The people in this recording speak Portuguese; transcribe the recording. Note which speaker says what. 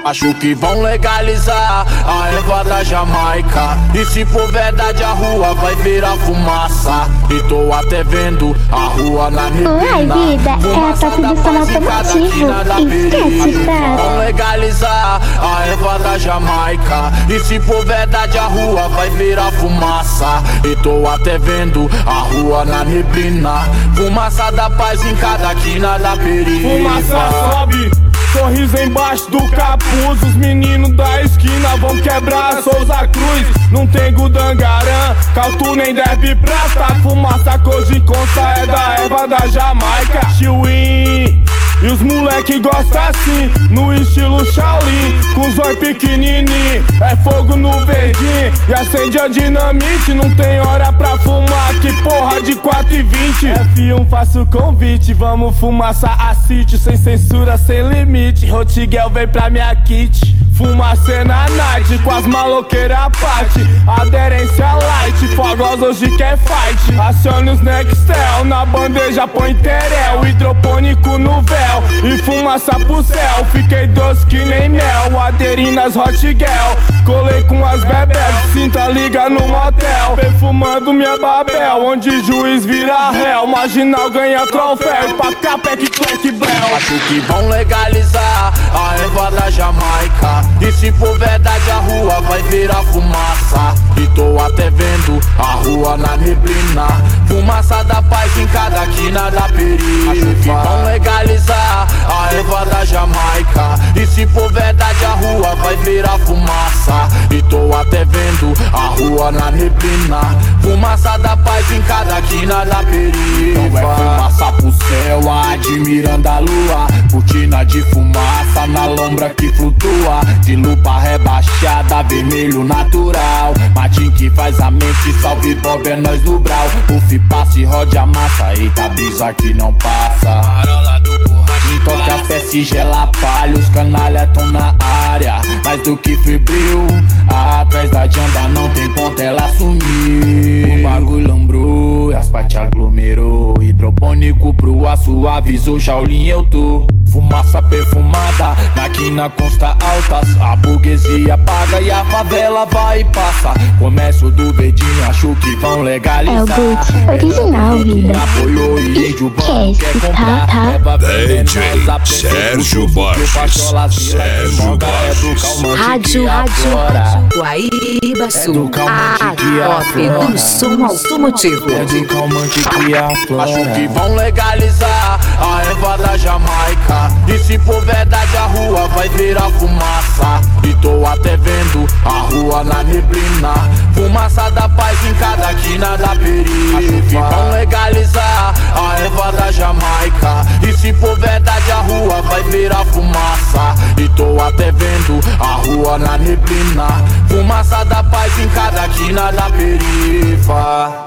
Speaker 1: Acho que vão legalizar a erva da Jamaica. E se for verdade a rua vai virar fumaça. E tô até vendo a rua na neblina.
Speaker 2: Uai, vida, é a top do som automotivo. Esquece, cara.
Speaker 1: Vão legalizar a erva da Jamaica. E se for verdade a rua vai virar fumaça. E tô até vendo a rua na neblina. Fumaça da paz em cada quina da perifa.
Speaker 3: Fumaça sobe, sorriso embaixo do capuz. Os meninos da esquina vão quebrar a Souza Cruz. Não tem Gudangarã, Cautu nem Derby Prata. Fumaça cor de consta é da erva da Jamaica. Chiwin, e os moleque gostam assim, no estilo Shaolin, com zóio pequenininho, é fogo no verdinho e acende a dinamite. Não tem hora pra fumar, que porra de 4h20. F1 faço o convite, vamos fumaça a sítio, sem censura, sem limite. Rotiguel vem pra minha kit, fumaça na night, com as maloqueiras à parte. Aderência light, fogos hoje quer fight. Acione os Nextel, na bandeja põe terel, hidropônico no véu e fumaça pro céu. Fiquei doce que nem mel, aderi nas Hot Girl. Colei com as bebés, cinta liga no motel. Perfumando minha Babel, onde juiz vira réu. Marginal ganha troféu, e pra capec, clack, bel.
Speaker 1: Acho que vão legalizar a erva da Jamaica. E se for verdade a rua vai virar fumaça. E tô até vendo a rua na neblina. Fumaça da paz em cada quina da perifa. Acho que vão legalizar a erva da Jamaica. E se for verdade a rua vai virar fumaça. E tô até vendo a rua na neblina. Fumaça da paz em cada quina da perifa.
Speaker 3: Então é fumaça pro céu, admirando a lua. Cortina de fumaça na lombra que flutua. De lupa rebaixada, vermelho natural. Matinho que faz a mente, salve Bob, é nós do Brau. Puff, passe, rode a massa, eita brisa que não passa. Toque a fé, sigela palha, os canalha tão na área. Mais do que febril, atrás da jamba não tem ponta, ela sumiu. O bagulho lambrou, as partes aglomerou. Hidropônico pro aço, avisou, Shaolin eu tô. Fumaça perfumada, na quina consta altas. A burguesia paga e a favela vai e passa. Comércio do verdinho, acho que vão legalizar.
Speaker 2: É o Boots original, vida.
Speaker 3: Apoiou e índio bom quer
Speaker 2: Esquece,
Speaker 3: comprar.
Speaker 2: tá?
Speaker 3: Leva
Speaker 4: DJ Sérgio Borges, Sérgio Borges.
Speaker 5: Rádio Guaíba Sul, a top do som automotivo.
Speaker 3: É de calmante que aflora.
Speaker 1: Acho que vão legalizar a erva da Jamaica. E se for verdade a rua vai virar fumaça. E tô até vendo a rua na neblina. Fumaça da paz em cada quina da perifa. Acho que vão legalizar a erva da Jamaica. E se for verdade a rua vai virar fumaça. E tô até vendo a rua na neblina. Fumaça da paz em cada quina da perifa.